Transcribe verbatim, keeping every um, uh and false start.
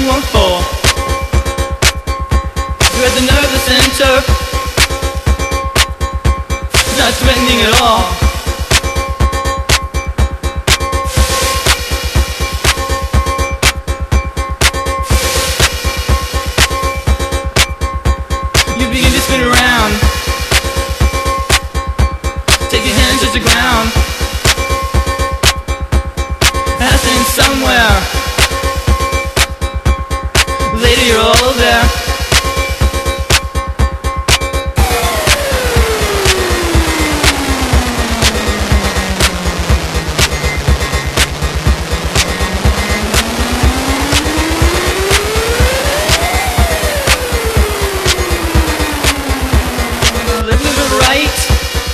one four. You're at the nervous center, not threatening at all.